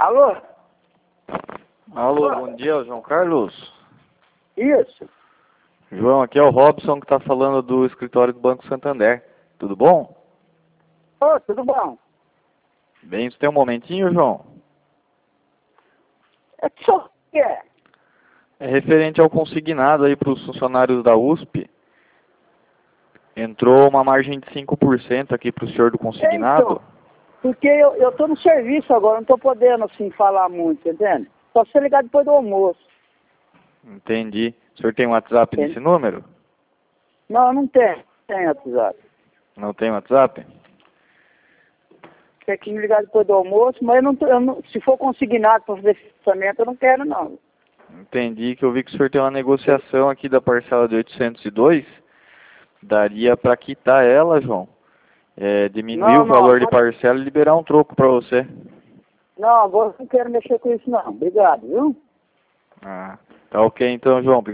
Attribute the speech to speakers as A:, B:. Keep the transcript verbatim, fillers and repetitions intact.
A: Alô?
B: Alô,
A: Alô?
B: bom dia, João Carlos.
A: Isso.
B: João, aqui é o Robson que está falando do escritório do Banco Santander. Tudo bom?
A: Ô, tudo bom?
B: Bem, você tem um momentinho, João?
A: É que só que é.
B: É referente ao consignado aí para os funcionários da U S P. Entrou uma margem de cinco por cento aqui para o senhor do consignado.
A: Então, porque eu, eu tô no serviço agora, não tô podendo, assim, falar muito, entende? Só se ligar depois do almoço.
B: Entendi. O senhor tem um WhatsApp
A: Entendi.
B: nesse número?
A: Não, não tem. Tem WhatsApp.
B: Não tem WhatsApp?
A: Quer que me ligar depois do almoço, mas eu não, tô- eu não, se for consignado para fazer financiamento, eu não quero, não.
B: Entendi que eu vi que o senhor tem uma negociação aqui da parcela de oitocentos e dois. Daria para quitar ela, João. É, diminuir
A: Não,
B: o
A: não,
B: valor de
A: agora,
B: parcela e liberar um troco para você.
A: não, agora eu não quero mexer com isso, não. Obrigado, viu?
B: Ah, tá ok então, João.